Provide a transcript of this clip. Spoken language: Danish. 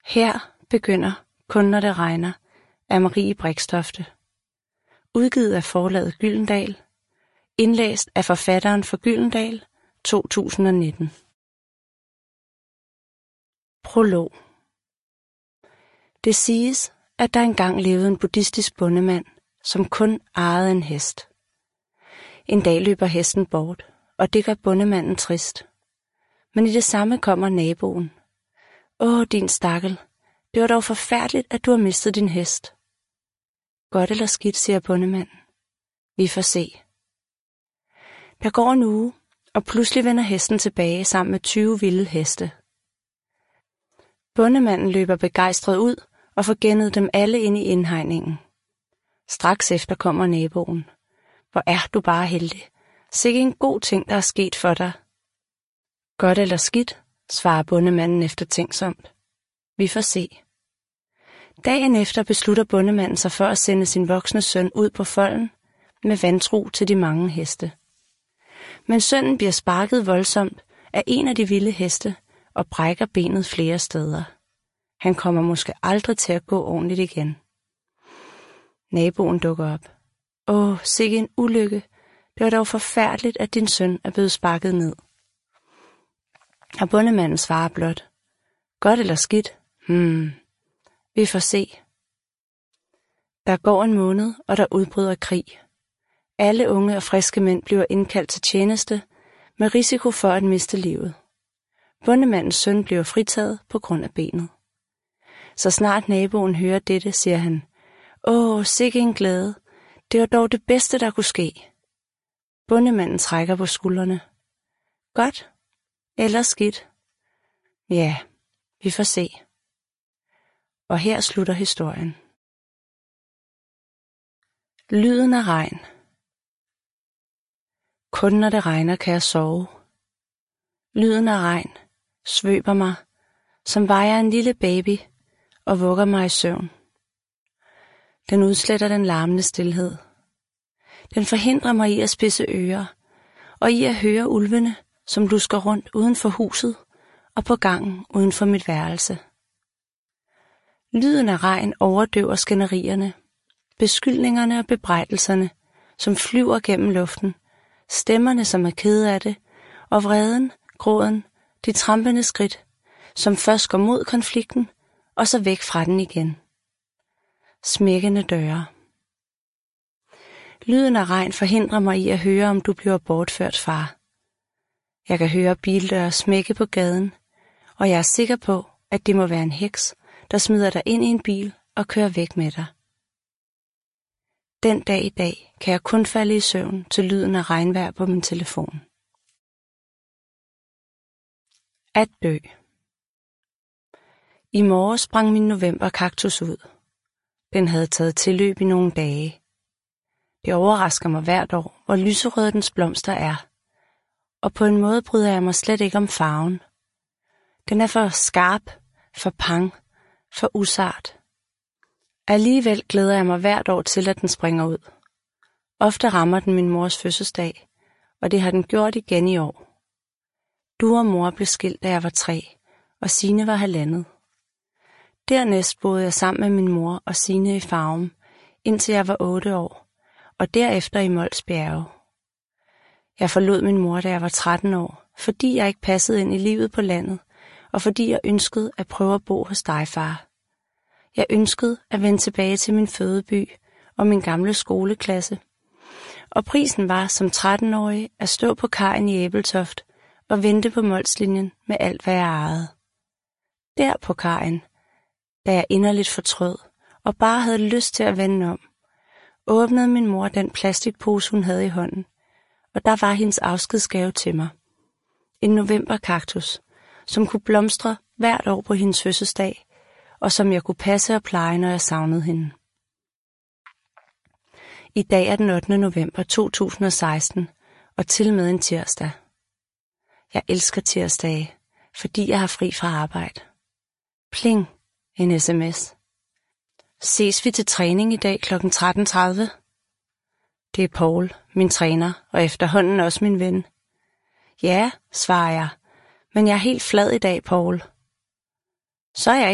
Her begynder Kun når det regner af Marie Brixtofte. Udgivet af forlaget Gyldendal. Indlæst af forfatteren for Gyldendal 2019. Prolog. Det siges, at der engang levede en buddhistisk bondemand, som kun ejede en hest. En dag løber hesten bort, og det gør bondemanden trist. Men i det samme kommer naboen. Åh, din stakkel, det var dog forfærdeligt, at du har mistet din hest. Godt eller skidt, siger bondemanden. Vi får se. Der går en uge, og pludselig vender hesten tilbage sammen med 20 vilde heste. Bondemanden løber begejstret ud og får gennet dem alle ind i indhegningen. Straks efter kommer naboen. Hvor er du bare heldig. Sikke en god ting, der er sket for dig. Godt eller skidt, svarer bondemanden eftertænksomt. Vi får se. Dagen efter beslutter bondemanden sig for at sende sin voksne søn ud på folden med vantro til de mange heste. Men sønnen bliver sparket voldsomt af en af de vilde heste og brækker benet flere steder. Han kommer måske aldrig til at gå ordentligt igen. Naboen dukker op. Åh, sikke en ulykke. Det var dog forfærdeligt, at din søn er blevet sparket ned. Og bondemanden svarer blot. Godt eller skidt? Vi får se. Der går en måned, og der udbryder krig. Alle unge og friske mænd bliver indkaldt til tjeneste, med risiko for at miste livet. Bondemandens søn bliver fritaget på grund af benet. Så snart naboen hører dette, siger han, åh, sikke en glæde. Det var dog det bedste, der kunne ske. Bondemanden trækker på skuldrene. Godt eller skidt? Ja, vi får se. Og her slutter historien. Lyden af regn. Kun når det regner, kan jeg sove. Lyden af regn svøber mig, som vejer en lille baby og vugger mig i søvn. Den udsletter den larmende stilhed. Den forhindrer mig i at spidse ører og i at høre ulvene, som lusker rundt uden for huset og på gangen uden for mit værelse. Lyden af regn overdøver skænderierne, beskyldningerne og bebrejdelserne, som flyver gennem luften, stemmerne, som er kede af det, og vreden, gråden, de trampende skridt, som først går mod konflikten og så væk fra den igen. Smækkende døre. Lyden af regn forhindrer mig i at høre, om du bliver bortført, far. Jeg kan høre bildøre smække på gaden, og jeg er sikker på, at det må være en heks, der smider dig ind i en bil og kører væk med dig. Den dag i dag kan jeg kun falde i søvn til lyden af regnvejr på min telefon. At dø. I morges sprang min novemberkaktus ud. Den havde taget tilløb i nogle dage. Det overrasker mig hvert år, hvor lyserød dens blomster er. Og på en måde bryder jeg mig slet ikke om farven. Den er for skarp, for pang, for usart. Alligevel glæder jeg mig hvert år til, at den springer ud. Ofte rammer den min mors fødselsdag, og det har den gjort igen i år. Du og mor blev skilt, da jeg var 3, og Signe var 1,5. Dernæst boede jeg sammen med min mor og Signe i Farum, indtil jeg var 8 år, og derefter i Mols Bjerge. Jeg forlod min mor, da jeg var 13 år, fordi jeg ikke passede ind i livet på landet, og fordi jeg ønskede at prøve at bo hos dig, far. Jeg ønskede at vende tilbage til min fødeby og min gamle skoleklasse. Og prisen var som 13-årig at stå på kajen i Ebeltoft og vente på Molslinjen med alt, hvad jeg ejede. Der på kajen, da jeg inderligt fortrød og bare havde lyst til at vende om, åbnede min mor den plastikpose, hun havde i hånden, og der var hendes afskedsgave til mig. En novemberkaktus, som kunne blomstre hvert år på hendes fødselsdag, og som jeg kunne passe og pleje, når jeg savnede hende. I dag er den 8. november 2016, og til med en tirsdag. Jeg elsker tirsdage, fordi jeg har fri fra arbejde. Pling, en sms. Ses vi til træning i dag kl. 13.30? Det er Paul, min træner, og efterhånden også min ven. Ja, svarer jeg, men jeg er helt flad i dag, Paul. Så er jeg